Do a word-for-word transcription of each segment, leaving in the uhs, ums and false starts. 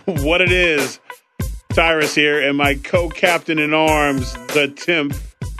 what it is. Tyrus here, and my co-captain in arms, the Timp.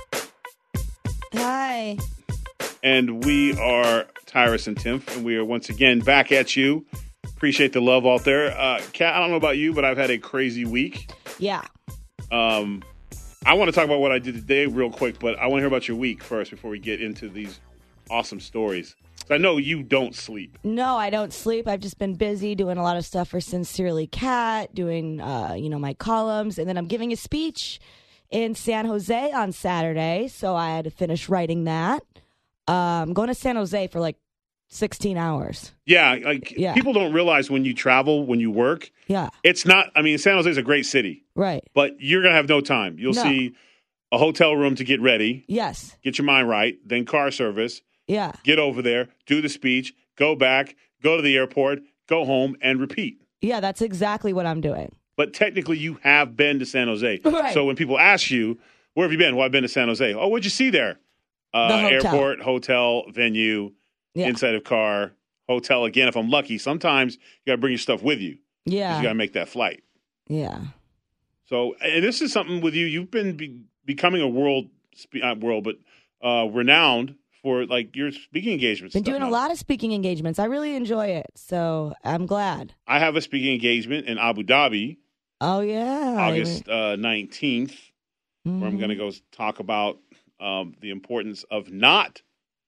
Hi. And we are Tyrus and Timp, and we are once again back at you. Appreciate the love out there. Uh, Kat, I don't know about you, but I've had a crazy week. Yeah. Um, I want to talk about what I did today real quick, but I want to hear about your week first before we get into these awesome stories. I know you don't sleep. No, I don't sleep. I've just been busy doing a lot of stuff for Sincerely Cat, doing, uh, you know, my columns. And then I'm giving a speech in San Jose on Saturday. So I had to finish writing that. Uh, I'm going to San Jose for like sixteen hours. Yeah, like yeah. People don't realize when you travel, when you work. Yeah. It's not, I mean, San Jose is a great city. Right. But you're going to have no time. You'll no. see a hotel room to get ready. Yes. Get your mind right. Then car service. Yeah. Get over there, do the speech, go back, go to the airport, go home, and repeat. Yeah, that's exactly what I'm doing. But technically, you have been to San Jose. Right. So when people ask you, where have you been? Well, I've been to San Jose. Oh, what'd you see there? Uh, the hotel. Airport, hotel, venue, yeah. inside of car, hotel. Again, if I'm lucky, sometimes you got to bring your stuff with you. Yeah. You got to make that flight. Yeah. So, and this is something with you. You've been be, becoming a world, not world, but uh, renowned for like your speaking engagements. Been doing now. a lot of speaking engagements. I really enjoy it, so I'm glad. I have a speaking engagement in Abu Dhabi. Oh yeah, August uh, nineteenth, mm-hmm. where I'm going to go talk about um, the importance of not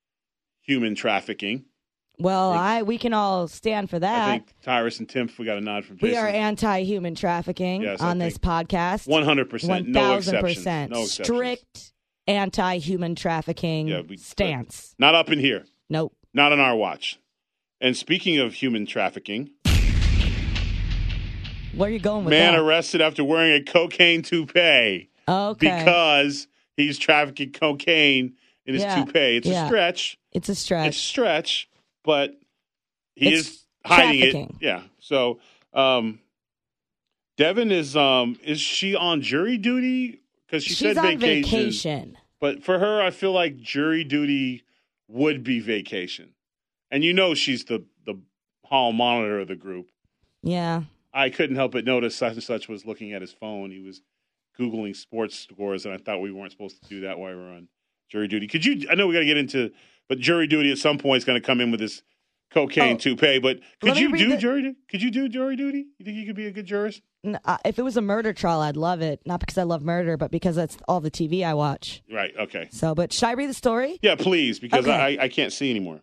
human trafficking. Well, I we can all stand for that. I think Tyrus and Timp, we got a nod from Jason. We are anti-human trafficking yes, on this podcast. one hundred percent, no exceptions. No exceptions. Strict anti-human trafficking yeah, we, stance. Not up in here. Nope. Not on our watch. And speaking of human trafficking. Where are you going with man that? Man arrested after wearing a cocaine toupee. Okay. Because he's trafficking cocaine in his yeah. toupee. It's yeah. a stretch. It's a stretch. It's a stretch, but he it's is hiding trafficking. it. Yeah. So um, Devin is um, is she on jury duty? Because she She's said on vacation. vacation. But for her, I feel like jury duty would be vacation. And you know she's the, the hall monitor of the group. Yeah. I couldn't help but notice such and such was looking at his phone. He was Googling sports scores, and I thought we weren't supposed to do that while we were on jury duty. Could you – I know we got to get into – but jury duty at some point is going to come in with this cocaine oh, toupee. But could you do the- jury duty? Could you do jury duty? You think you could be a good jurist? Uh, if it was a murder trial, I'd love it. Not because I love murder, but because that's all the T V I watch. Right, okay. So, but should I read the story? Yeah, please, because okay. I, I can't see anymore.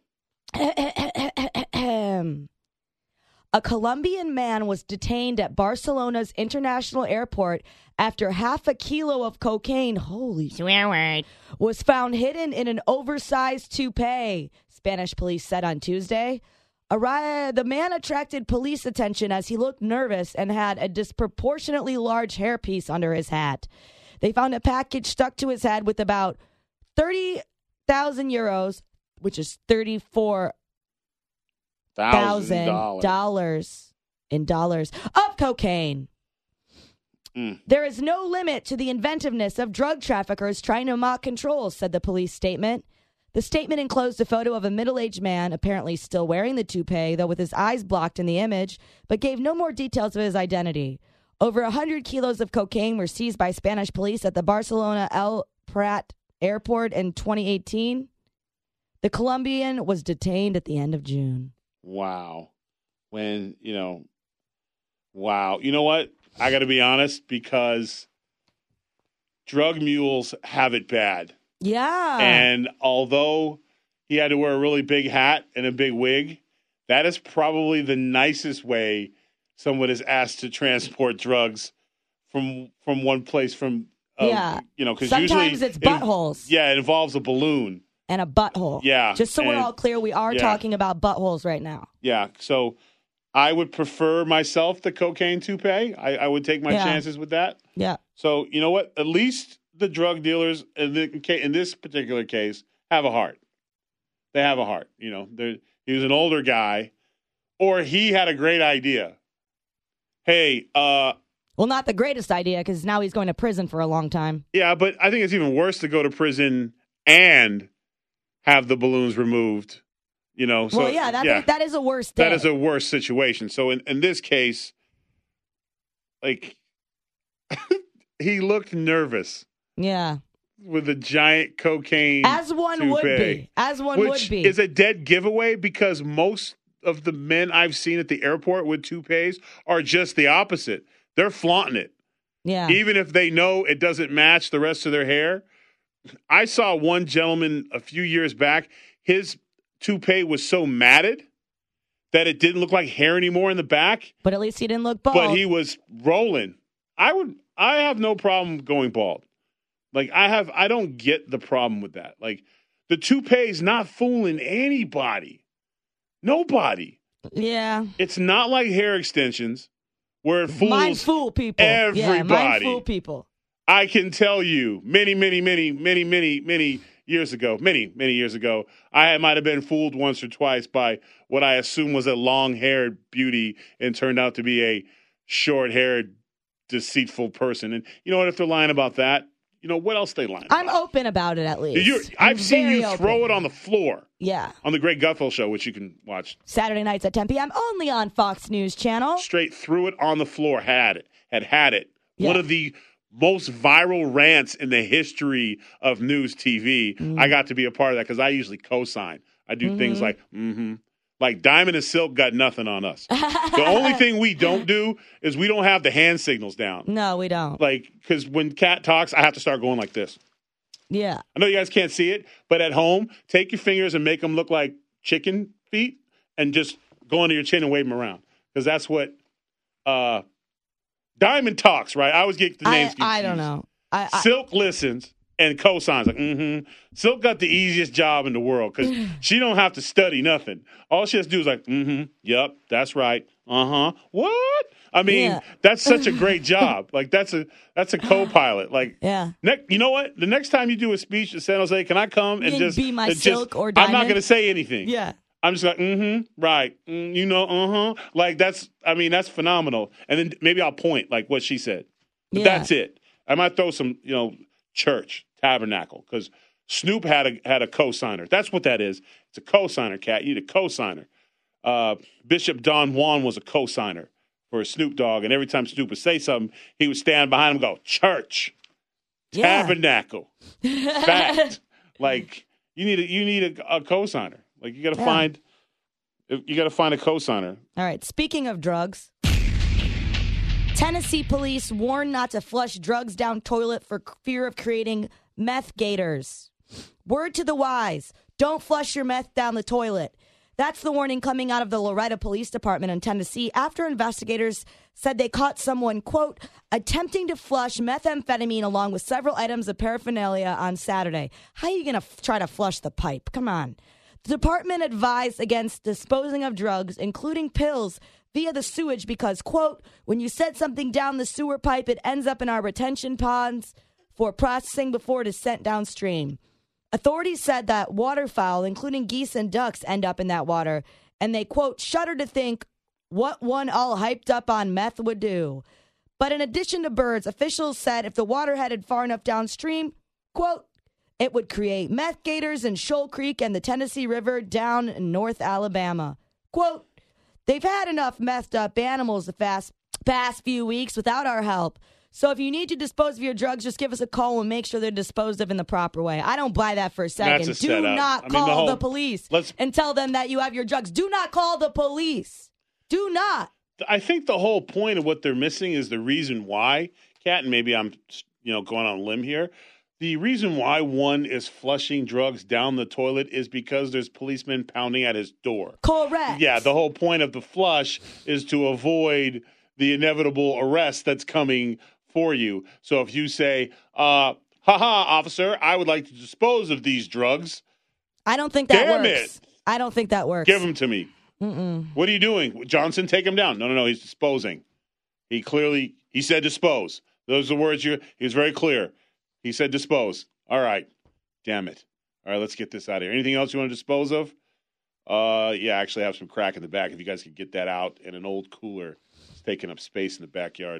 A Colombian man was detained at Barcelona's international airport after half a kilo of cocaine, holy swear word, was found hidden in an oversized toupee, Spanish police said on Tuesday. A, the man attracted police attention as he looked nervous and had a disproportionately large hairpiece under his hat. They found a package stuck to his head with about thirty thousand euros, which is thirty-four thousand dollars in dollars of cocaine. Mm. There is no limit to the inventiveness of drug traffickers trying to mock controls, said the police statement. The statement enclosed a photo of a middle-aged man, apparently still wearing the toupee, though with his eyes blocked in the image, but gave no more details of his identity. Over one hundred kilos of cocaine were seized by Spanish police at the Barcelona El Prat airport in twenty eighteen. The Colombian was detained at the end of June. Wow. When, you know, wow. You know what? I got to be honest, because drug mules have it bad. Yeah. And although he had to wear a really big hat and a big wig, that is probably the nicest way someone is asked to transport drugs from from one place from, uh, yeah. you know, because usually usually it's buttholes. It, yeah, it involves a balloon. And a butthole. Yeah. Just so and, we're all clear, we are yeah. talking about buttholes right now. Yeah. So I would prefer myself the cocaine toupee. I, I would take my yeah. chances with that. Yeah. So, you know what? At least the drug dealers, in, the, in this particular case, have a heart. They have a heart. You know, he was an older guy, or he had a great idea. Hey, uh... Well, not the greatest idea, because now he's going to prison for a long time. Yeah, but I think it's even worse to go to prison and have the balloons removed, you know. So, well, yeah, that, yeah, that is a worse thing. That is a worse situation. So in, in this case, like he looked nervous. Yeah. With a giant cocaine As one toupee, would be. As one which would be. is a dead giveaway because most of the men I've seen at the airport with toupees are just the opposite. They're flaunting it. Yeah. Even if they know it doesn't match the rest of their hair. I saw one gentleman a few years back. His toupee was so matted that it didn't look like hair anymore in the back. But at least he didn't look bald. But he was rolling. I would. I have no problem going bald. Like, I have, I don't get the problem with that. Like, the toupee's not fooling anybody. Nobody. Yeah. It's not like hair extensions where it fools Mine fool people. everybody. Yeah, mine fool people. I can tell you many, many, many, many, many, many years ago, many, many years ago, I might have been fooled once or twice by what I assumed was a long-haired beauty and turned out to be a short-haired, deceitful person. And you know what? If they're lying about that, you know, what else they lying I'm about? open about it, at least. You're, I've seen you open. throw it on the floor. Yeah. On the Greg Gutfeld Show, which you can watch. Saturday nights at ten p.m. only on Fox News Channel. Straight threw it on the floor, had it, had had it. Yeah. One of the most viral rants in the history of news T V. Mm. I got to be a part of that because I usually co-sign. I do mm-hmm. things like, mm-hmm. Like Diamond and Silk got nothing on us. The only thing we don't do is we don't have the hand signals down. No, we don't. Like, because when Kat talks, I have to start going like this. Yeah. I know you guys can't see it, but at home, take your fingers and make them look like chicken feet and just go under your chin and wave them around. Because that's what uh, Diamond talks, right? I always get the names I, confused. I don't know. I, I, Silk listens and cosigns like, mm-hmm. Silk got the easiest job in the world because she don't have to study nothing. All she has to do is like, mm-hmm, yep, that's right. Uh-huh. What? I mean, yeah. That's such a great job. Like, that's a that's a co-pilot. Like, yeah. Ne- you know what? The next time you do a speech in San Jose, can I come and just be my and Silk just, or Diamond? I'm not going to say anything. Yeah. I'm just like, mm-hmm, right. Mm, you know, uh-huh. Like, that's, I mean, that's phenomenal. And then maybe I'll point, like what she said. But yeah. That's it. I might throw some, you know, church, tabernacle, because Snoop had a had a co-signer. That's what that is. It's a co-signer, Cat. You need a co-signer. Uh, Bishop Don Juan was a co-signer for Snoop Dogg, and every time Snoop would say something, he would stand behind him and go, church, yeah. tabernacle, fact. Like, you need a, you need a, a co-signer. Like, you got to yeah. find you got to find a co-signer. All right. Speaking of drugs, Tennessee police warn not to flush drugs down toilet for fear of creating meth gators. Word to the wise, don't flush your meth down the toilet. That's the warning coming out of the Loretta Police Department in Tennessee after investigators said they caught someone, quote, attempting to flush methamphetamine along with several items of paraphernalia on Saturday. How are you going to f- try to flush the pipe? Come on. The department advised against disposing of drugs, including pills, via the sewage because, quote, when you set something down the sewer pipe, it ends up in our retention ponds for processing before it is sent downstream. Authorities said that waterfowl, including geese and ducks, end up in that water, and they, quote, shudder to think what one all hyped up on meth would do. But in addition to birds, officials said if the water headed far enough downstream, quote, it would create meth gators in Shoal Creek and the Tennessee River down in North Alabama. Quote, they've had enough methed up animals the past, past few weeks without our help. So if you need to dispose of your drugs, just give us a call and make sure they're disposed of in the proper way. I don't buy that for a second. That's a Do setup. not I mean, call the, whole, the police let's, and tell them that you have your drugs. Do not call the police. Do not. I think the whole point of what they're missing is the reason why, Kat, and maybe I'm you know going on a limb here. The reason why one is flushing drugs down the toilet is because there's policemen pounding at his door. Correct. Yeah, the whole point of the flush is to avoid the inevitable arrest that's coming for you. So if you say, uh, haha, officer, I would like to dispose of these drugs. I don't think that Damn works. It. I don't think that works. Give them to me. Mm-mm. What are you doing? Johnson, take him down. No, no, no, he's disposing. He clearly, he said dispose. Those are the words you, he was very clear. He said dispose. All right. Damn it. All right, let's get this out of here. Anything else you want to dispose of? Uh, yeah, I actually have some crack in the back. If you guys could get that out in an old cooler, it's taking up space in the backyard.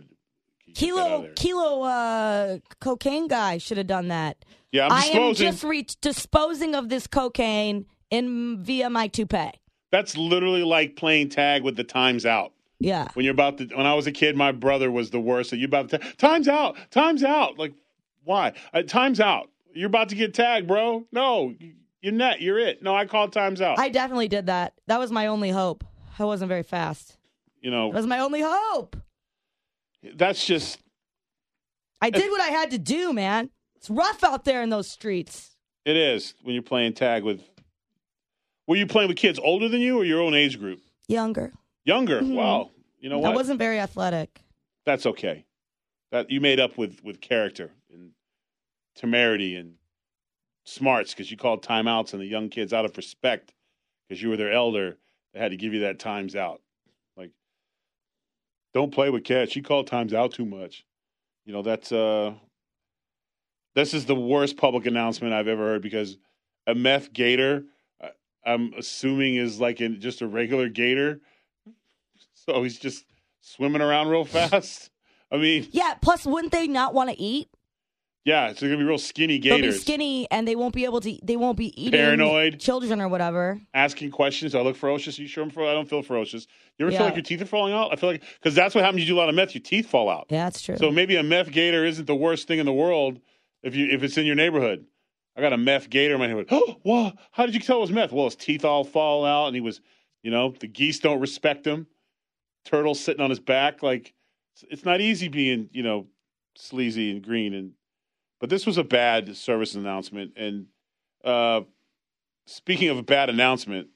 Kilo, kilo, uh, cocaine guy should have done that. Yeah, I'm disposing. I am just re- disposing of this cocaine in via my toupee. That's literally like playing tag with the time's out. Yeah. When you're about to, when I was a kid, my brother was the worst. So you about to, time's out, time's out. Like, why? Uh, time's out. You're about to get tagged, bro. No, you're net. You're it. No, I called time's out. I definitely did that. That was my only hope. I wasn't very fast. You know, that was my only hope. That's just. I did what I had to do, man. It's rough out there in those streets. It is when you're playing tag with. Were you playing with kids older than you or your own age group? Younger. Younger. Mm-hmm. Wow. You know what? I wasn't very athletic. That's okay. That you made up with, with character and temerity and smarts because you called timeouts and the young kids out of respect because you were their elder. They had to give you that times out. Like, don't play with Kat. She called times out too much. You know, that's uh, this is the worst public announcement I've ever heard because a meth gator, I'm assuming, is like in just a regular gator. So he's just swimming around real fast. I mean, yeah. Plus, wouldn't they not want to eat? Yeah, so they're gonna be real skinny gators. They'll be skinny, and they won't be able to. They won't be eating paranoid children or whatever. Asking questions. Do I look ferocious? Are you sure I'm ferocious? I don't feel ferocious. You ever yeah. feel like your teeth are falling out? I feel like because that's what happens. You do a lot of meth, your teeth fall out. Yeah, that's true. So maybe a meth gator isn't the worst thing in the world if you if it's in your neighborhood. I got a meth gator in my neighborhood. Oh, wow! How did you tell it was meth? Well, his teeth all fall out, and he was, you know, the geese don't respect him. Turtle sitting on his back, like it's not easy being, you know, sleazy and green. And but this was a bad service announcement. And uh, speaking of a bad announcement,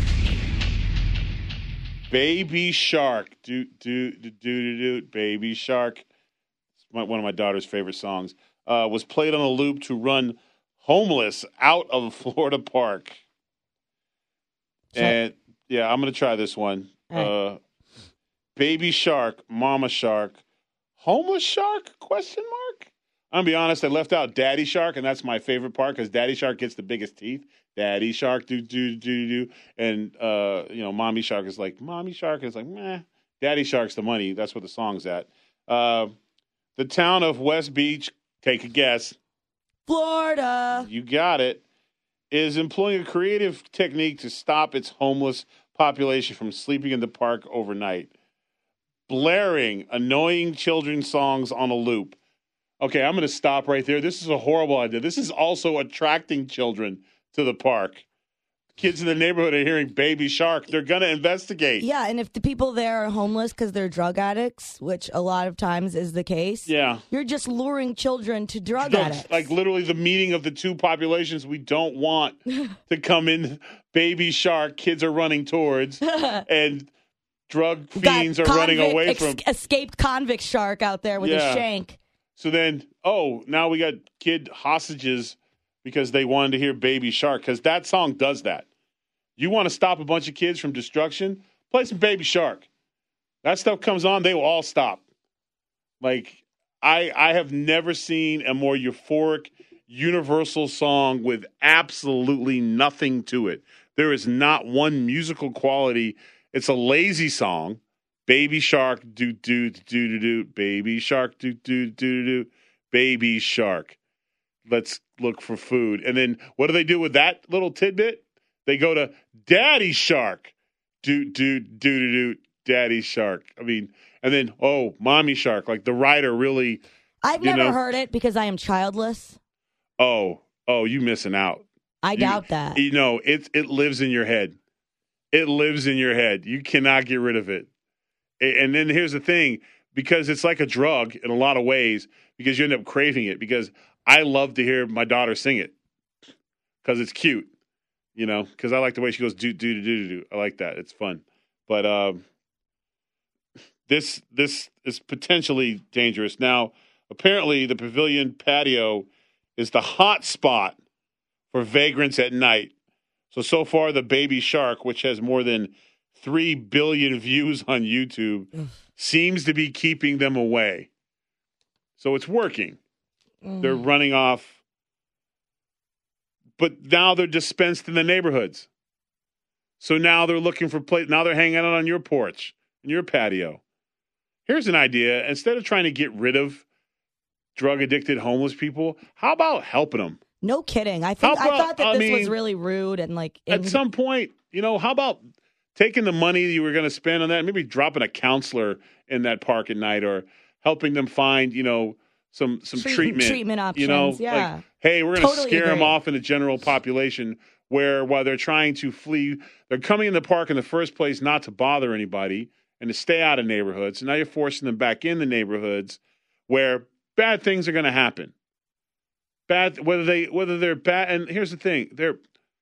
Baby Shark, do do do do do, Baby Shark. It's my, one of my daughter's favorite songs. Uh, was played on a loop to run homeless out of a Florida park. Sure. And yeah, I'm gonna try this one. Right. Uh, Baby Shark, Mama Shark, Homeless Shark? Question mark. I'm gonna be honest. I left out Daddy Shark, and that's my favorite part because Daddy Shark gets the biggest teeth. Daddy Shark, do do do do, and uh, you know, Mommy Shark is like Mommy Shark is like meh. Daddy Shark's the money. That's what the song's at. Uh, the town of West Beach. Take a guess. Florida. You got it. Is employing a creative technique to stop its homeless population from sleeping in the park overnight. Blaring annoying children's songs on a loop. Okay, I'm going to stop right there. This is a horrible idea. This is also attracting children to the park. Kids in the neighborhood are hearing Baby Shark. They're going to investigate. Yeah, and if the people there are homeless because they're drug addicts, which a lot of times is the case, yeah, you're just luring children to drug so, addicts. Like literally the meeting of the two populations we don't want to come in. Baby Shark, kids are running towards, and drug fiends are convict, running away ex- from. Escaped convict shark out there with yeah. a shank. So then, oh, now we got kid hostages because they wanted to hear Baby Shark because that song does that. You want to stop a bunch of kids from destruction? Play some Baby Shark. That stuff comes on, they will all stop. Like, I I have never seen a more euphoric, universal song with absolutely nothing to it. There is not one musical quality. It's a lazy song. Baby Shark, do do do do do. Baby Shark, do do do do. Baby Shark. Let's look for food. And then what do they do with that little tidbit? They go to Daddy Shark. Do, do, do, do, do, Daddy Shark. I mean, and then, oh, Mommy Shark. Like the writer really. I've never know, heard it because I am childless. Oh, oh, you missing out. I you, doubt that. You know, it, it lives in your head. It lives in your head. You cannot get rid of it. And then here's the thing, because it's like a drug in a lot of ways, because you end up craving it. Because I love to hear my daughter sing it because it's cute. You know, because I like the way she goes do do do do do. I like that. It's fun, but um, this this is potentially dangerous. Now, apparently, the Pavilion patio is the hot spot for vagrants at night. So so far, the Baby Shark, which has more than three billion views on YouTube, seems to be keeping them away. So it's working. Mm. They're running off. But now they're dispensed in the neighborhoods. So now they're looking for place. Now they're hanging out on your porch, in your patio. Here's an idea. Instead of trying to get rid of drug-addicted homeless people, how about helping them? No kidding. I think about, I thought that I this mean, was really rude and like. At some point, you know, how about taking the money you were going to spend on that, maybe dropping a counselor in that park at night or helping them find, you know, some some Treat, treatment. Treatment options, you know, yeah. Like, hey, we're going to Totally scare agree. them off in the general population where while they're trying to flee, they're coming in the park in the first place not to bother anybody and to stay out of neighborhoods. So now you're forcing them back in the neighborhoods where bad things are going to happen. Bad, whether they whether they're bad. And here's the thing: they're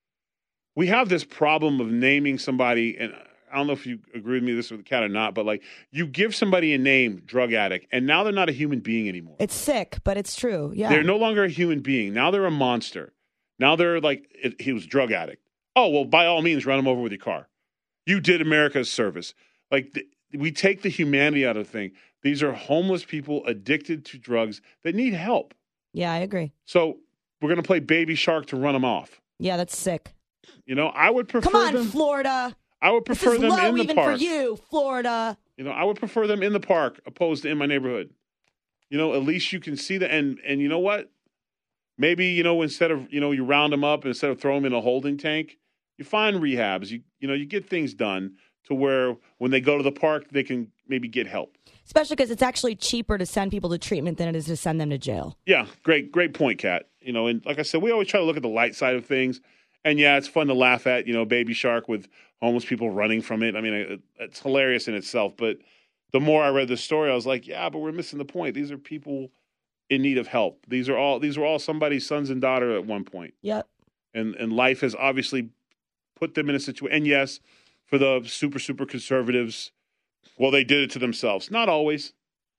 we have this problem of naming somebody, and I don't know if you agree with me this with the cat or not, but like you give somebody a name, drug addict, and now they're not a human being anymore. It's sick, but it's true. Yeah, they're no longer a human being. Now they're a monster. Now they're like it, he was a drug addict. Oh well, by all means, run him over with your car. You did America's service. Like the, we take the humanity out of the thing. These are homeless people addicted to drugs that need help. Yeah, I agree. So we're going to play Baby Shark to run them off. Yeah, that's sick. You know, I would prefer Come on, them, Florida. I would prefer this is them low in the even park. for you, Florida. You know, I would prefer them in the park opposed to in my neighborhood. You know, at least you can see that. And, and you know what? Maybe, you know, instead of, you know, you round them up, instead of throwing them in a holding tank, you find rehabs. You, you know, you get things done to where when they go to the park, they can maybe get help. Especially because it's actually cheaper to send people to treatment than it is to send them to jail. Yeah, great, great point, Kat. You know, and like I said, we always try to look at the light side of things. And yeah, it's fun to laugh at, you know, Baby Shark with homeless people running from it. I mean, it, it's hilarious in itself. But the more I read the story, I was like, yeah, but we're missing the point. These are people in need of help. These are all these were all somebody's sons and daughter at one point. Yep. And and life has obviously put them in a situation. And yes, for the super, super conservatives, well, they did it to themselves. Not always.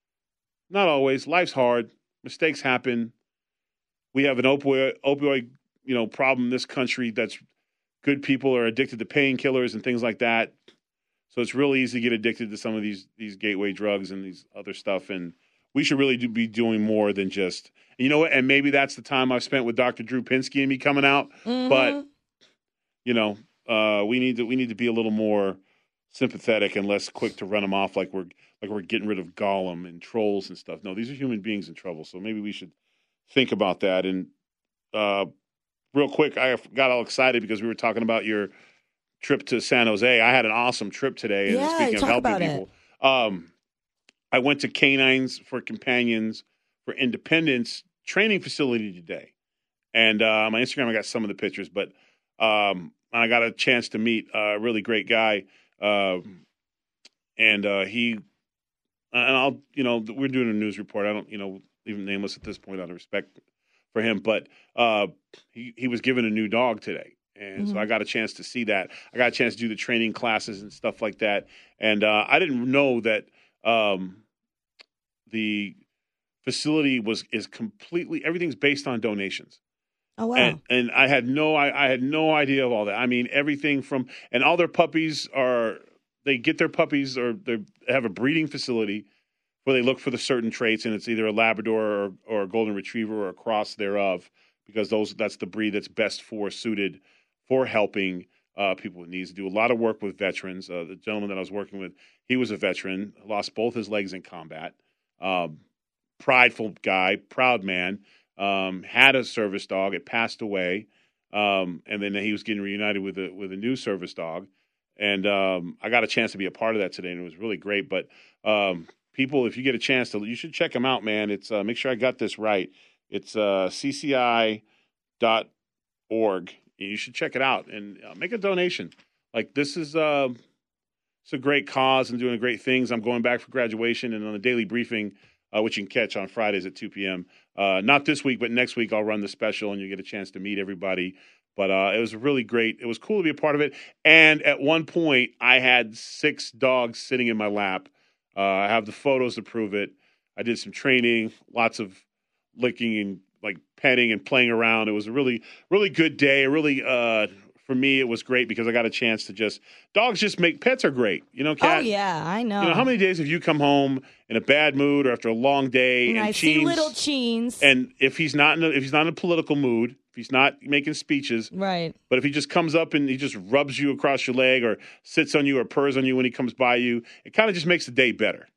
Not always. Life's hard. Mistakes happen. We have an opioid, opioid, you know, problem in this country that's good people are addicted to painkillers and things like that. So it's really easy to get addicted to some of these these gateway drugs and these other stuff. And we should really do, be doing more than just, you know what? And maybe that's the time I've spent with Doctor Drew Pinsky and me coming out. Mm-hmm. But, you know, uh, we need to we need to be a little more sympathetic and less quick to run them off like we're like we're getting rid of Gollum and trolls and stuff. No, these are human beings in trouble. So maybe we should think about that. And uh, real quick, I got all excited because we were talking about your trip to San Jose. I had an awesome trip today. Yeah, and speaking of talk helping about people, um, I went to Canines for Companions for Independence training facility today. And uh, on my Instagram, I got some of the pictures, but um, I got a chance to meet a really great guy. Uh, and uh, he, and I'll, you know, we're doing a news report. I don't, you know, even nameless at this point out of respect for him, but uh, he, he was given a new dog today. And mm-hmm. so I got a chance to see that. I got a chance to do the training classes and stuff like that. And uh, I didn't know that um, the facility was is completely, everything's based on donations. Oh, wow. And, and I had no, I, I had no idea of all that. I mean, everything from, and all their puppies are, they get their puppies or they have a breeding facility where they look for the certain traits, and it's either a Labrador or, or a Golden Retriever or a cross thereof, because those that's the breed that's best for suited for helping uh, people with needs. Do a lot of work with veterans. Uh, the gentleman that I was working with, he was a veteran, lost both his legs in combat. Um, prideful guy, proud man. Um, had a service dog. It passed away, um, and then he was getting reunited with a with a new service dog. And um, I got a chance to be a part of that today, and it was really great. But um, people, if you get a chance to, you should check them out, man. It's uh, make sure I got this right. It's uh, C C I dot org. You should check it out and uh, make a donation. Like this is uh, it's a great cause and doing great things. I'm going back for graduation, and on the daily briefing, uh, which you can catch on Fridays at two p.m. Uh, not this week, but next week I'll run the special, and you get a chance to meet everybody. But uh, it was really great. It was cool to be a part of it. And at one point, I had six dogs sitting in my lap. Uh, I have the photos to prove it. I did some training, lots of licking and like petting and playing around. It was a really, really good day. Really, uh, for me, it was great because I got a chance to just dogs just make pets are great. You know, Kat? Oh yeah, I know. You know, how many days have you come home in a bad mood or after a long day? And, and I Cheens, see little Cheens. And if he's not in a, if he's not in a political mood, if he's not making speeches, right? But if he just comes up and he just rubs you across your leg or sits on you or purrs on you when he comes by you, it kind of just makes the day better.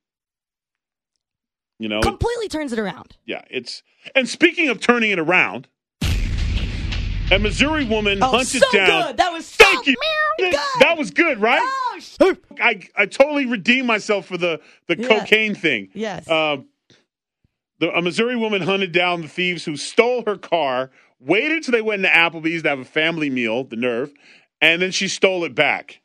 You know, completely turns it around. Yeah, it's and speaking of turning it around, A Missouri woman Oh, hunted so down. good. That was so Thank you. good. That was good, right? Oh, sh- I, I totally redeemed myself for the, the Yeah. cocaine thing. Yes. Uh, the, a Missouri woman hunted down the thieves who stole her car, waited till they went into Applebee's to have a family meal, the nerve, and then she stole it back.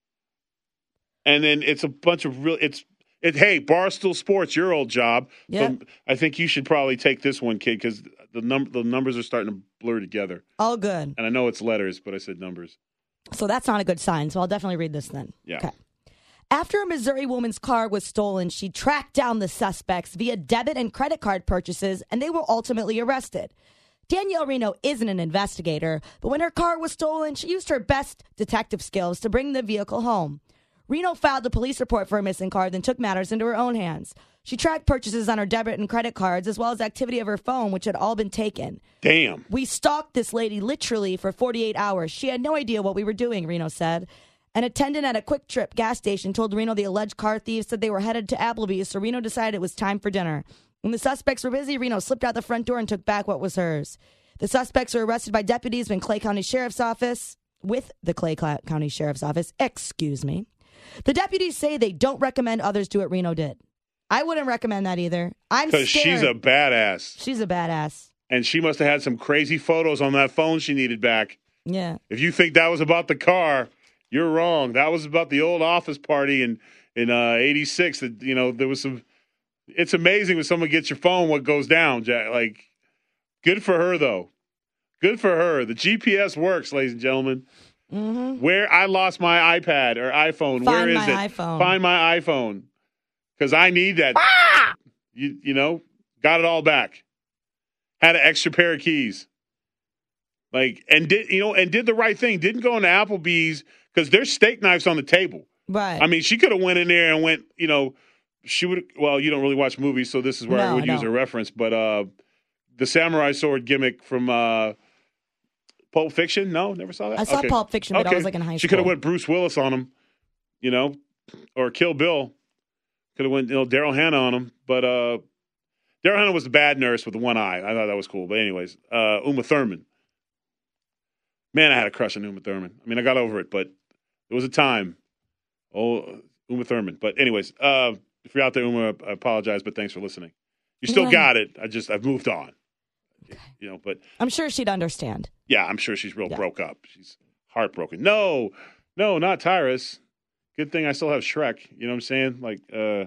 And then it's a bunch of real, it's, it, hey, Barstool Sports, your old job. Yep. So I think you should probably take this one, kid, because the, num- the numbers are starting to blur together. All good. And I know it's letters, but I said numbers. So that's not a good sign. So I'll definitely read this then. Yeah. Okay. After a Missouri woman's car was stolen, she tracked down the suspects via debit and credit card purchases, and they were ultimately arrested. Danielle Reno isn't an investigator, but when her car was stolen, she used her best detective skills to bring the vehicle home. Reno filed a police report for her missing car, then took matters into her own hands. She tracked purchases on her debit and credit cards, as well as activity of her phone, which had all been taken. Damn. We stalked this lady literally for forty-eight hours. She had no idea what we were doing, Reno said. An attendant at a Quick Trip gas station told Reno the alleged car thieves said they were headed to Applebee's, so Reno decided it was time for dinner. When the suspects were busy, Reno slipped out the front door and took back what was hers. The suspects were arrested by deputies in Clay County Sheriff's Office, with the Clay County Sheriff's Office, excuse me. The deputies say they don't recommend others do what Reno did. I wouldn't recommend that either. I'm scared. Because she's a badass. She's a badass. And she must have had some crazy photos on that phone she needed back. Yeah. If you think that was about the car, you're wrong. That was about the old office party in in uh, eighty-six. That, you know, there was some. It's amazing when someone gets your phone, what goes down, Jack. Like, good for her though. Good for her. The G P S works, ladies and gentlemen. Mm-hmm. Where I lost my iPad or iPhone. Find Where is my it? iPhone. Find my iPhone. Because I need that. Ah! You you know, got it all back. Had an extra pair of keys. Like, and did you know, and did the right thing. Didn't go into Applebee's because there's steak knives on the table. Right. I mean, she could have went in there and went, you know, she would. Well, you don't really watch movies, so this is where No, I would I use don't. a reference. But uh, the samurai sword gimmick from uh, Pulp Fiction. No, never saw that. I saw Okay. Pulp Fiction, but I Okay. was like in high She school. could have went Bruce Willis on him, you know, or Kill Bill. Could have went, you know, Daryl Hannah on him. But uh, Daryl Hannah was the bad nurse with the one eye. I thought that was cool. But anyways, uh, Uma Thurman. Man, I had a crush on Uma Thurman. I mean, I got over it, but there was a time. Oh, Uma Thurman. But anyways, uh, if you're out there, Uma, I apologize, but thanks for listening. You still Yeah. got it. I just, I've moved on. Okay. You know, but I'm sure she'd understand. yeah, I'm sure she's real Yeah. broke up. She's heartbroken. No, no, not Tyrus. Good thing I still have Shrek. You know what I'm saying? Like, uh,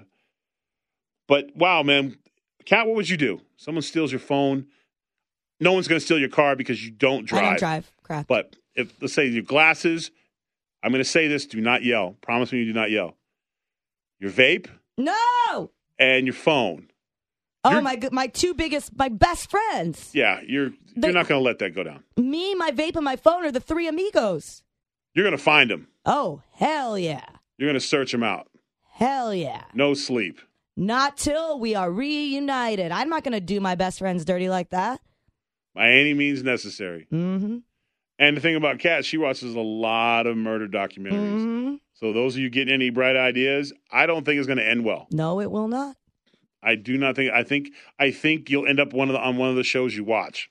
but wow, man. Kat, what would you do? Someone steals your phone. No one's going to steal your car because you don't drive. I don't drive. Correct. But if, let's say your glasses, I'm going to say this, do not yell. Promise me you do not yell. Your vape No. and your phone. Oh, You're- my good- my two biggest, my best friends. Yeah, you're They- you're not going to let that go down. Me, my vape, and my phone are the three amigos. You're going to find them. Oh, hell yeah. You're going to search them out. Hell yeah. No sleep. Not till we are reunited. I'm not going to do my best friends dirty like that. By any means necessary. Mm-hmm. And the thing about Kat, she watches a lot of murder documentaries. Mm-hmm. So those of you getting any bright ideas, I don't think it's going to end well. No, it will not. I do not think. I think. I think you'll end up one of the, on one of the shows you watch.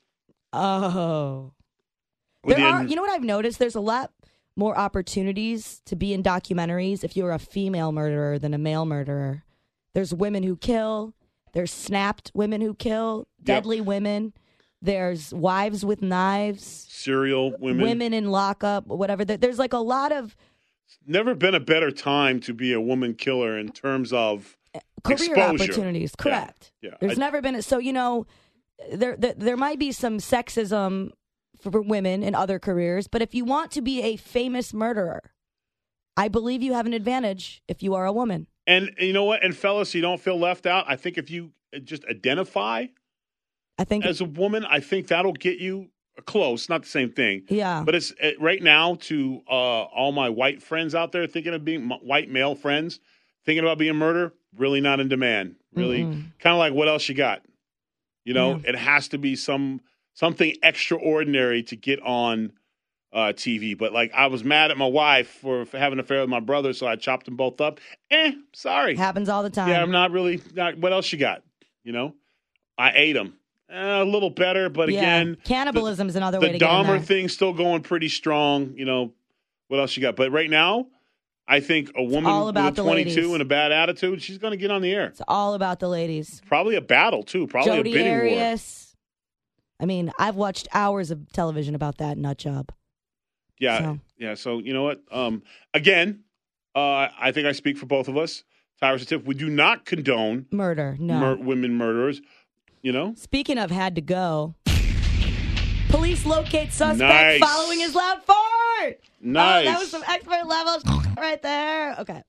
Oh. With There the- are, you know what I've noticed? There's a lot more opportunities to be in documentaries if you're a female murderer than a male murderer. There's women who kill. There's snapped women who kill. Deadly women. There's wives with knives. serial women. Women in lockup, whatever. There- There's like a lot of Never been a better time to be a woman killer in terms of career exposure. opportunities. Correct. Yeah, There's I- never been a, so you know there, there there might be some sexism for women in other careers, but if you want to be a famous murderer, I believe you have an advantage if you are a woman. And you know what? And fellas, you don't feel left out. I think if you just identify I think as a woman, I think that'll get you close. Not the same thing. yeah. But it's uh, right now to uh, all my white friends out there thinking of being m- white male friends, thinking about being a murderer, really not in demand. Really, Mm-mm. kind of like what else you got? You know, Yeah. it has to be some something extraordinary to get on uh, T V. But like, I was mad at my wife for, for having an affair with my brother, so I chopped them both up. Eh, sorry. Happens all the time. Yeah, I'm not really. Not, what else you got? You know, I ate them. eh, a little better, but yeah. again, cannibalism the, is another the way to get in Dahmer there. thing's still going pretty strong. You know, what else you got? But right now, I think a woman all about with a the twenty-two ladies. and a bad attitude, she's going to get on the air. It's all about the ladies. Probably a battle too. Probably Jodi a bidding war. Arias. I mean, I've watched hours of television about that nut job. Yeah, So. yeah. So you know what? Um, again, uh, I think I speak for both of us. Tyrus and Tiff, we do not condone Murder, no. mur- women murderers. You know. Speaking of had to go, police locate suspect Nice. following his loud fart. Nice. Oh, that was some expert levels right there. Okay.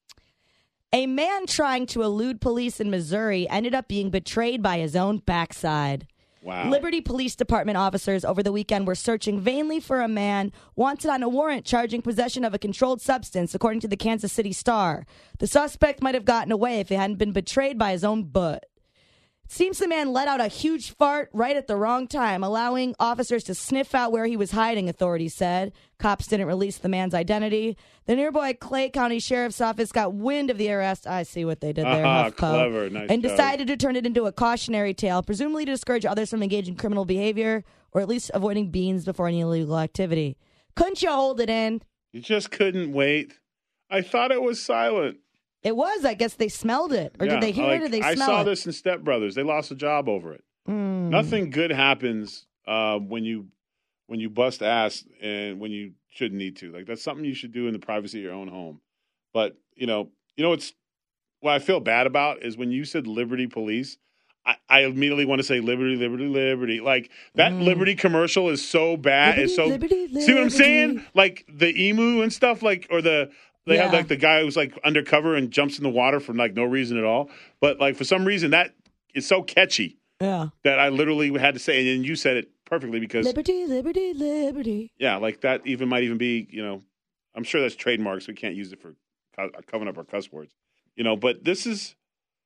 A man trying to elude police in Missouri ended up being betrayed by his own backside. Wow. Liberty Police Department officers over the weekend were searching vainly for a man wanted on a warrant charging possession of a controlled substance, according to the Kansas City Star. The suspect might have gotten away if he hadn't been betrayed by his own butt. It seems the man let out a huge fart right at the wrong time, allowing officers to sniff out where he was hiding, authorities said. Cops didn't release the man's identity. The nearby Clay County Sheriff's Office got wind of the arrest. I see what they did there, Ah, HuffPo. clever. Nice and job. decided to turn it into a cautionary tale, presumably to discourage others from engaging in criminal behavior or at least avoiding beans before any illegal activity. Couldn't you hold it in? You just couldn't wait. I thought it was silent. It was. I guess they smelled it. Or Yeah, did they hear like, it or they I smell saw it? this in Step Brothers. They lost a job over it. Mm. Nothing good happens uh, when you when you bust ass and when you shouldn't need to. Like that's something you should do in the privacy of your own home. But you know, you know what's what I feel bad about is when you said Liberty Police. I, I immediately want to say Liberty, Liberty, Liberty. Like that Mm. Liberty commercial is so bad. Liberty, It's so Liberty, see what I'm Liberty. saying? Like the emu and stuff. Like or the they have Yeah. like the guy who's like undercover and jumps in the water for like no reason at all. But like for some reason that is so catchy Yeah. that I literally had to say, and then you said it perfectly because Liberty, Liberty, Liberty. yeah, like that even might even be you know, I'm sure that's trademarks. We can't use it for co- covering up our cuss words, you know. But this is.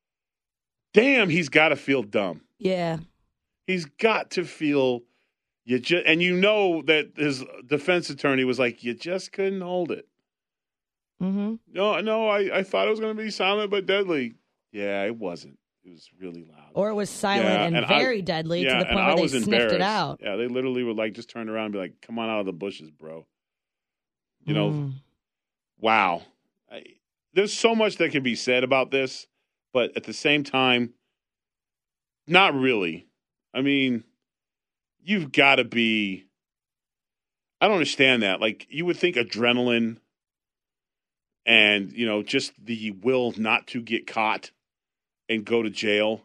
Damn, he's got to feel dumb. Yeah. He's got to feel you just, and you know that his defense attorney was like, you just couldn't hold it. Mm-hmm. No, no, I, I thought it was going to be silent but deadly. Yeah, it wasn't. It was really loud. Or it was silent Yeah, and, and I- very deadly yeah, to the and point I where was they sniffed it embarrassed. out. Yeah, they literally would like just turn around and be like, "Come on out of the bushes, bro." You know, Mm. wow. I, there's so much that can be said about this, but at the same time, not really. I mean, you've got to be. I don't understand that. Like, you would think adrenaline and, you know, just the will not to get caught and go to jail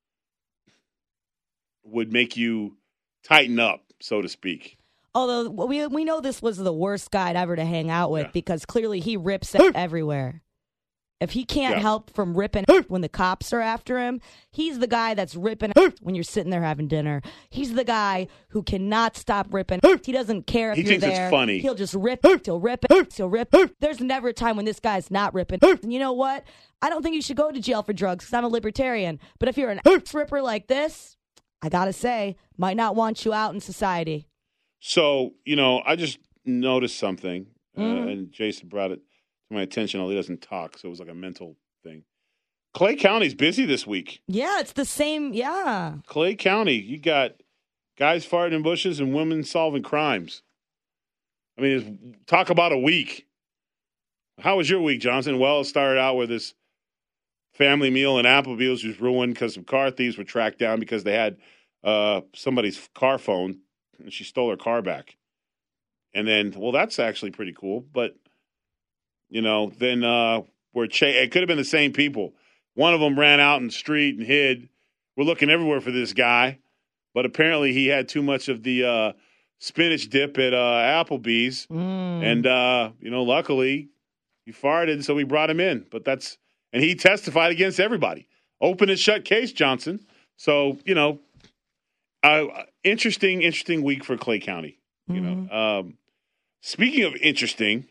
would make you tighten up, so to speak. Although we we know this was the worst guy ever to hang out with Yeah. because clearly he rips it everywhere. If he can't Yeah. help from ripping when the cops are after him, he's the guy that's ripping when you're sitting there having dinner. He's the guy who cannot stop ripping. He doesn't care if He you're thinks it's there. funny. He'll just rip. He'll rip it. He'll rip. There's never a time when this guy's not ripping. And you know what? I don't think you should go to jail for drugs because I'm a libertarian. But if you're an axe ripper like this, I gotta say, might not want you out in society. So, you know, I just noticed something, uh, Mhm. and Jason brought it to my attention. Although he doesn't talk, so it was like a mental thing. Clay County's busy this week. Yeah, it's the same. Yeah. Clay County, you got guys farting in bushes and women solving crimes. I mean, it's, talk about a week. How was your week, Johnson? Well, it started out with this family meal in Applebee's was ruined because some car thieves were tracked down because they had uh, somebody's car phone, and she stole her car back. And then, well, that's actually pretty cool. But, you know, then uh, we're cha- it could have been the same people. One of them ran out in the street and hid. We're looking everywhere for this guy. But apparently he had too much of the uh, spinach dip at uh, Applebee's. Mm. And, uh, you know, luckily he farted, so we brought him in. But that's – and he testified against everybody. Open and shut case, Johnson. So, you know, uh, interesting, interesting week for Clay County. You Mhm. know, um, speaking of interesting,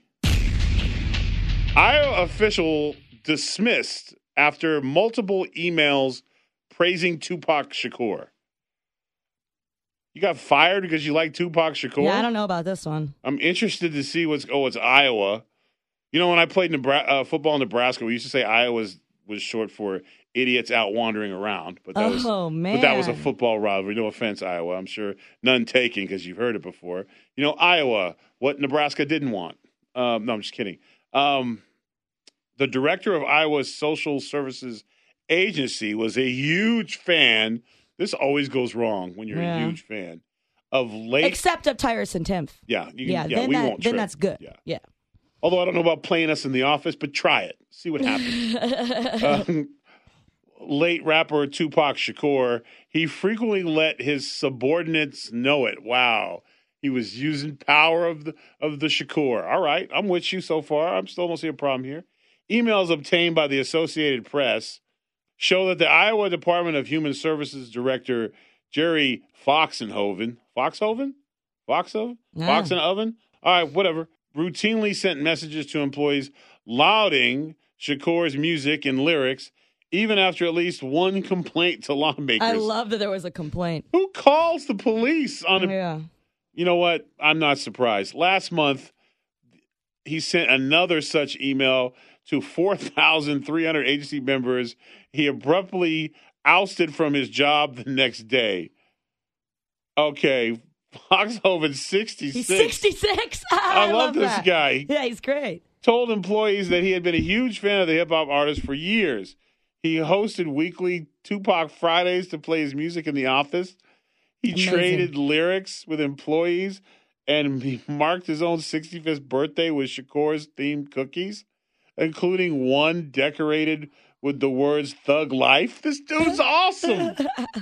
Iowa official dismissed after multiple emails praising Tupac Shakur. You got fired because you like Tupac Shakur? Yeah, I don't know about this one. I'm interested to see what's. Oh, it's Iowa. You know, when I played Nebra- uh, football in Nebraska, we used to say Iowa was, was short for idiots out wandering around. But that was, oh, man. But that was a football rivalry. No offense, Iowa. I'm sure none taken because you've heard it before. You know, Iowa, what Nebraska didn't want. Um, no, I'm just kidding. Um, the director of Iowa's Social Services Agency was a huge fan. This always goes wrong when you're yeah. a huge fan of late. Except of Tyrus Timpf. Yeah. You, yeah, yeah then, we that, won't then trip. that's good. Yeah. yeah. Although I don't know about playing us in the office, but try it. See what happens. um, late rapper Tupac Shakur, he frequently let his subordinates know it. Wow. He was using power of the of the Shakur. All right, I'm with you so far. I'm still don't see a problem here. Emails obtained by the Associated Press show that the Iowa Department of Human Services Director Jerry Foxenhoven, Foxhoven? Foxhoven? Yeah. Foxenoven? All right, whatever. Routinely sent messages to employees lauding Shakur's music and lyrics, even after at least one complaint to lawmakers. I love that there was a complaint. Who calls the police on a... Yeah. You know what? I'm not surprised. Last month, he sent another such email to four thousand three hundred agency members. He abruptly ousted from his job the next day. Okay, Foxhoven, sixty-six. He's sixty-six? I, I love, love this that. guy. Yeah, he's great. Told employees that he had been a huge fan of the hip-hop artist for years. He hosted weekly Tupac Fridays to play his music in the office. He Amazing. traded lyrics with employees, and he marked his own sixty-fifth birthday with Shakur's themed cookies, including one decorated with the words Thug Life. This dude's awesome.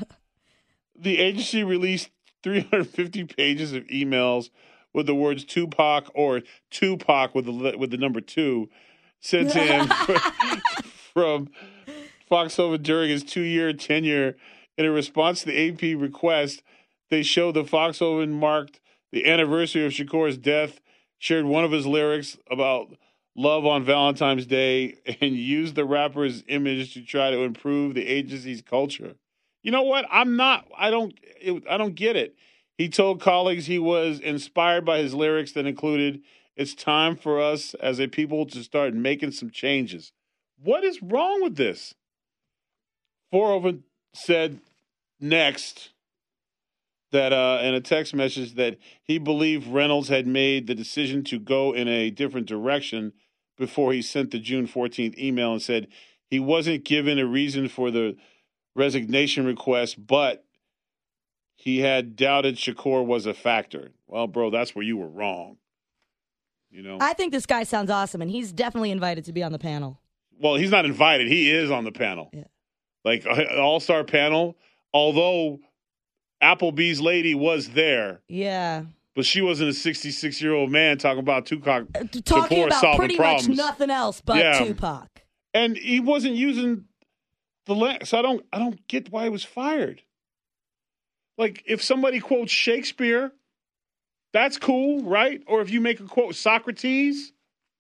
The agency released three hundred fifty pages of emails with the words Tupac or Tupac with the with the number two sent to him from Foxhoven during his two-year tenure. In a response to the A P request, they showed that Foxhoven marked the anniversary of Shakur's death, shared one of his lyrics about love on Valentine's Day, and used the rapper's image to try to improve the agency's culture. You know what? I'm not. I don't. It, I don't get it. He told colleagues he was inspired by his lyrics that included, "It's time for us as a people to start making some changes." What is wrong with this? Foreover said next that uh, in a text message that he believed Reynolds had made the decision to go in a different direction before he sent the June fourteenth email and said he wasn't given a reason for the resignation request, but he had doubted Shakur was a factor. Well, bro, that's where you were wrong. You know, I think this guy sounds awesome, and he's definitely invited to be on the panel. Well, he's not invited. He is on the panel. Yeah. Like an all-star panel, although Applebee's lady was there. Yeah. But she wasn't a sixty-six-year-old man talking about Tupac. Uh, talking about pretty problems. much nothing else but yeah. Tupac. And he wasn't using the la- so I don't I don't get why he was fired. Like, if somebody quotes Shakespeare, that's cool, right? Or if you make a quote Socrates,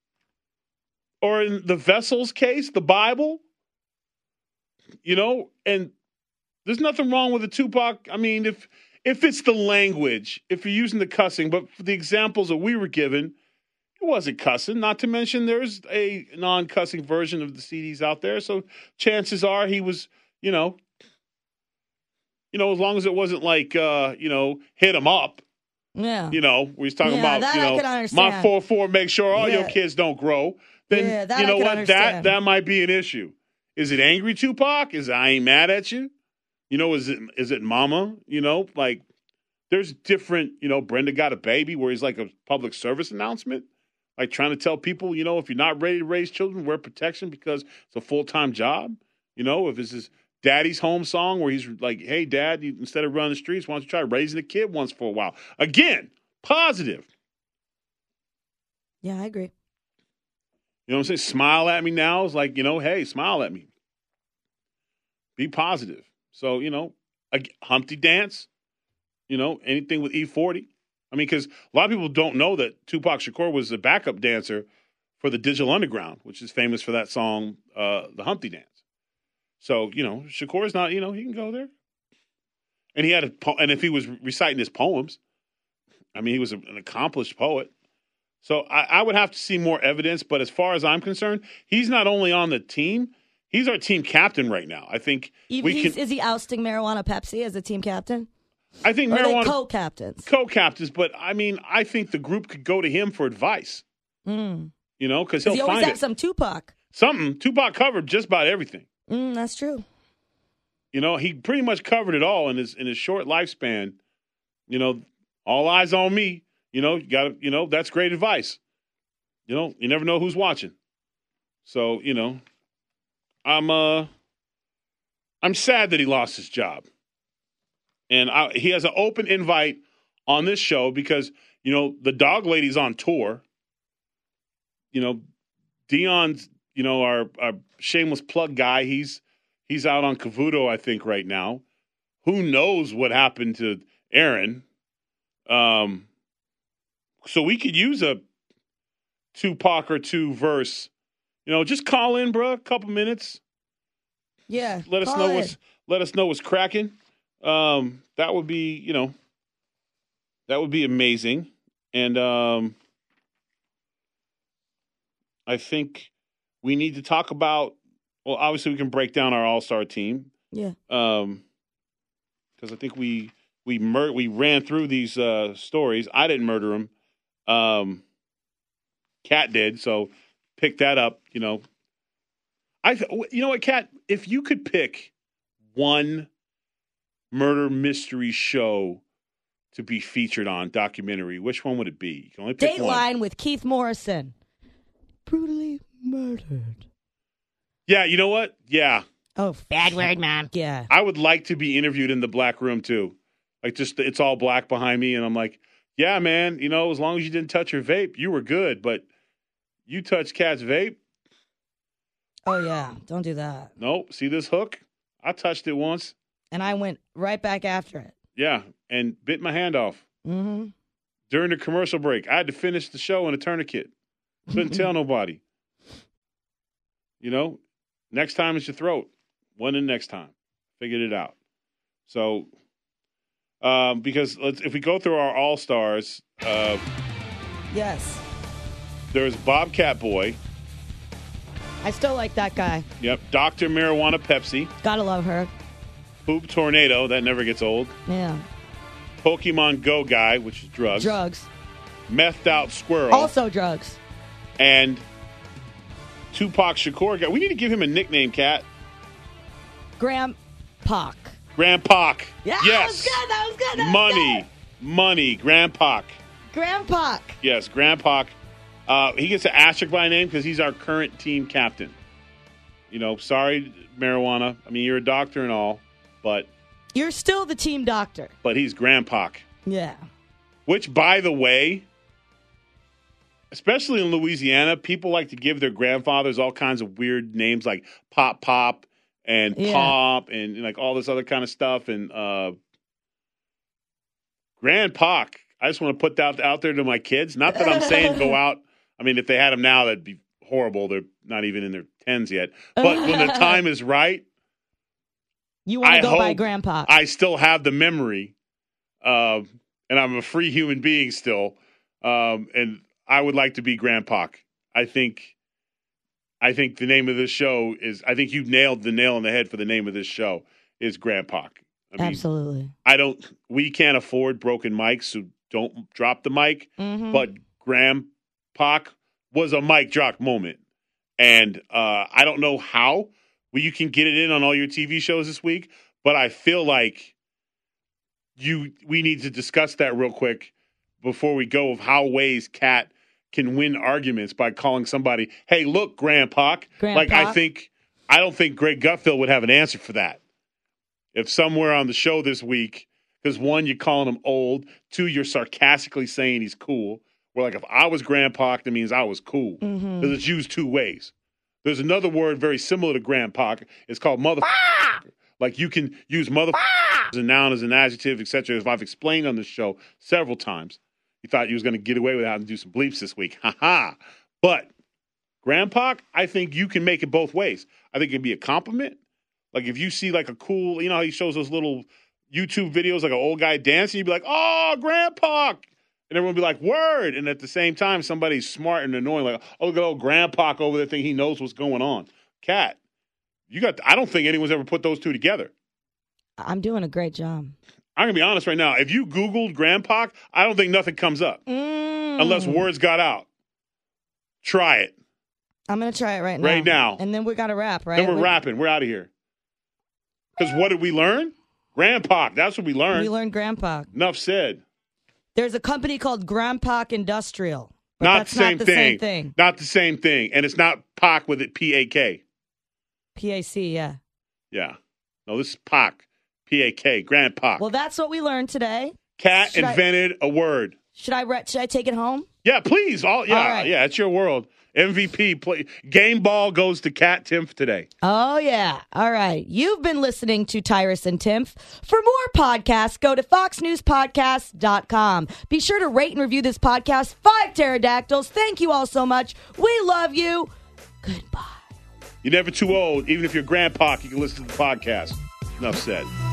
or in the Vessel's case, the Bible. You know, and there's nothing wrong with the Tupac. I mean, if if it's the language, if you're using the cussing, but for the examples that we were given, it wasn't cussing. Not to mention there's a non-cussing version of the C Ds out there. So chances are he was, you know, you know, as long as it wasn't like, uh, you know, hit him up. Yeah. You know, where he's talking yeah, about, you know, my four four, make sure all yeah. your kids don't grow. Then, yeah, that you know I can what, understand. that that might be an issue. Is it angry Tupac? Is it, I ain't mad at you? You know, is it is it mama? You know, like there's different, you know, Brenda got a baby where he's like a public service announcement, like trying to tell people, you know, if you're not ready to raise children, wear protection because it's a full-time job. You know, if it's his daddy's home song where he's like, hey, dad, you, instead of running the streets, why don't you try raising a kid once for a while? Again, positive. Yeah, I agree. You know what I'm saying? Smile at me now is like, you know, hey, smile at me. Be positive. So, you know, a Humpty Dance, you know, anything with E forty. I mean, because a lot of people don't know that Tupac Shakur was a backup dancer for the Digital Underground, which is famous for that song, uh, the Humpty Dance. So, you know, Shakur's not, you know, he can go there. And he had a, po- and if he was reciting his poems, I mean, he was a, an accomplished poet. So I, I would have to see more evidence. But as far as I'm concerned, he's not only on the team, he's our team captain right now. I think He- we he's- can. Is he ousting Marijuana Pepsi as a team captain? I think Or are they marijuana co-captains? co-captains, but I mean, I think the group could go to him for advice. Mm. You know, because Because he'll he always find has it. some Tupac. Something. Tupac covered just about everything. Mm, that's true. You know, he pretty much covered it all in his in his short lifespan. You know, all eyes on me. You know, you got to. You know, that's great advice. You know, you never know who's watching. So you know, I'm uh, I'm sad that he lost his job, and I, he has an open invite on this show because you know the dog lady's on tour. You know, Dion's. You know, our, our shameless plug guy. He's he's out on Cavuto, I think, right now. Who knows what happened to Aaron? Um, so we could use a Tupac or two verse. You know, just call in, bro. A couple minutes. Yeah. Let us call know in. what's let us know what's cracking. Um, that would be, you know, that would be amazing. And um, I think we need to talk about. Well, obviously, we can break down our all-star team. Yeah. Um, because I think we we mur- we ran through these uh, stories. I didn't murder them. Um, Kat did, so pick that up. You know, I th- you know what, Kat? If you could pick one murder mystery show to be featured on documentary, which one would it be? You can only pick Dateline one. with Keith Morrison. Brutally murdered. Yeah, you know what? Yeah, Oh, bad word, Mom. Yeah. I would like to be interviewed in the black room too. Like just it's all black behind me, and I'm like, yeah, man. You know, as long as you didn't touch your vape, you were good. But you touched Kat's vape. Oh, yeah. Don't do that. Nope. See this hook? I touched it once. And I went right back after it. Yeah, and bit my hand off Mm-hmm. during the commercial break. I had to finish the show in a tourniquet. Couldn't tell nobody. You know, next time it's your throat. One in next time. Figured it out. So, um, because let's if we go through our all stars, uh, Yes. there's Bobcat Boy. I still like that guy. Yep, Doctor Marijuana Pepsi, Gotta love her. Poop Tornado. That never gets old. Yeah. Pokemon Go guy, which is drugs. Drugs. Methed out squirrel. Also drugs. And Tupac Shakur guy. We need to give him a nickname, Kat. Graham Pock. Grandpa. Yeah, yes. that was good. That was good. That was Money. good. Money. Grandpa. Graham Pock. Yes, Grandpa. Uh, he gets an asterisk by name because he's our current team captain. You know, sorry, marijuana. I mean, you're a doctor and all, but You're still the team doctor. but he's Grandpa. Yeah. Which, by the way, especially in Louisiana, people like to give their grandfathers all kinds of weird names like Pop Pop and Yeah. Pop and, like all this other kind of stuff. And uh, Grandpa, I just want to put that out there to my kids. Not that I'm saying go out. I mean, if they had them now, that'd be horrible. They're not even in their tens yet. But when the time is right, You want I to go by hope Grandpa. I still have the memory, uh, and I'm a free human being still, um, and I would like to be Grandpa. I think, I think the name of this show is. I think you nailed the nail on the head for the name of this show is Grandpa. I mean, Absolutely. I don't. We can't afford broken mics, so don't drop the mic. Mm-hmm. But Grandpa was a mic drop moment, and uh, I don't know how. Well, you can get it in on all your T V shows this week, but I feel like you we need to discuss that real quick before we go of how ways Kat can win arguments by calling somebody, "Hey, look, Grandpa." Like I Grandpa. think I don't think Greg Gutfeld would have an answer for that. If somewhere on the show this week, because one, you're calling him old, two, you're sarcastically saying he's cool. We're like, if I was Grandpa, that means I was cool. Because Mm-hmm. it's used two ways. There's another word very similar to grandpa. It's called mother. Like you can use mother as a noun, as an adjective, et cetera. As I've explained on this show several times. You thought you was going to get away with having to do some bleeps this week. Ha ha. But grandpa, I think you can make it both ways. I think it'd be a compliment. Like if you see like a cool, you know how he shows those little YouTube videos, like an old guy dancing, you'd be like, oh, grandpa. And everyone would be like, word. And at the same time, somebody's smart and annoying, like, oh, look at old grandpa over there thinking he knows what's going on. Kat, You got. I don't think anyone's ever put those two together. I'm doing a great job. I'm gonna be honest right now. If you Googled Grandpa, I don't think nothing comes up mm. unless words got out. Try it. I'm gonna try it right now. Right now. And then we got to wrap, right? Then we're we- rapping. We're out of here. Because what did we learn? Grandpa. That's what we learned. We learned Grandpa. Enough said. There's a company called Grandpa Industrial. But Not that's the same not the thing. same thing. Not the same thing. And it's not P A C with it, P A K. P A C, yeah. Yeah. No, this is P A C. P A K. Grandpa. Well, that's what we learned today. Cat should invented I, a word. Should I re- should I take it home? Yeah, please. All yeah, All right. yeah. It's your world. M V P play. Game ball goes to Cat Timpf today. Oh yeah. All right. You've been listening to Tyrus and Timpf. For more podcasts, go to fox news podcast dot com. Be sure to rate and review this podcast. Five pterodactyls. Thank you all so much. We love you. Goodbye. You're never too old. Even if you're grandpa, you can listen to the podcast. Enough said.